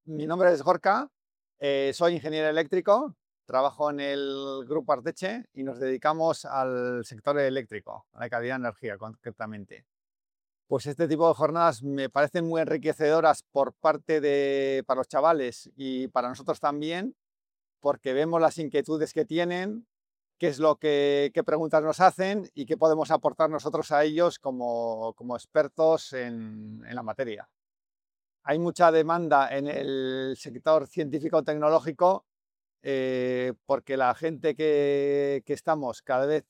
Mi nombre es Gorka, soy ingeniero eléctrico, trabajo en el Grupo Arteche y nos dedicamos al sector eléctrico, a la calidad de energía concretamente. Pues este tipo de jornadas me parecen muy enriquecedoras para los chavales y para nosotros también, porque vemos las inquietudes que tienen, qué preguntas nos hacen y qué podemos aportar nosotros a ellos como expertos en la materia. Hay mucha demanda en el sector científico-tecnológico porque la gente que estamos cada vez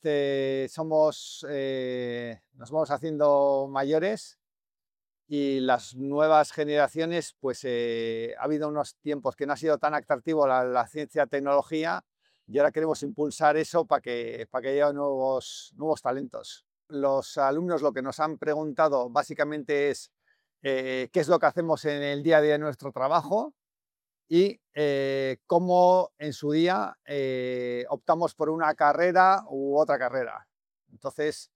nos vamos haciendo mayores y las nuevas generaciones, pues ha habido unos tiempos que no ha sido tan atractivo la ciencia-tecnología y ahora queremos impulsar eso para que haya nuevos talentos. Los alumnos lo que nos han preguntado básicamente es qué es lo que hacemos en el día a día de nuestro trabajo y cómo en su día optamos por una carrera u otra carrera. Entonces,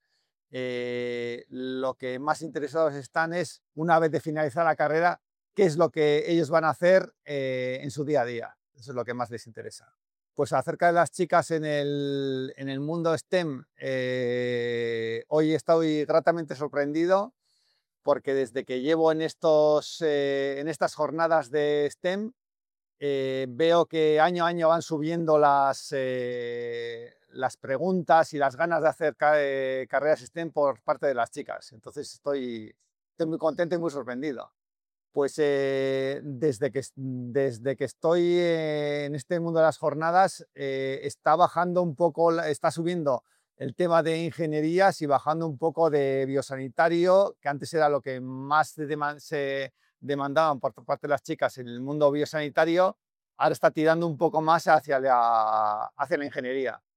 lo que más interesados están es, una vez de finalizar la carrera, qué es lo que ellos van a hacer en su día a día. Eso es lo que más les interesa. Pues acerca de las chicas en el mundo STEM, hoy estoy gratamente sorprendido porque desde que llevo en estas jornadas de STEM, veo que año a año van subiendo las preguntas y las ganas de hacer carreras STEM por parte de las chicas. Entonces estoy muy contento y muy sorprendido. Pues desde que estoy en este mundo de las jornadas, está bajando un poco, está subiendo el tema de ingenierías y bajando un poco de biosanitario, que antes era lo que más se demandaban por parte de las chicas en el mundo biosanitario, ahora está tirando un poco más hacia la ingeniería.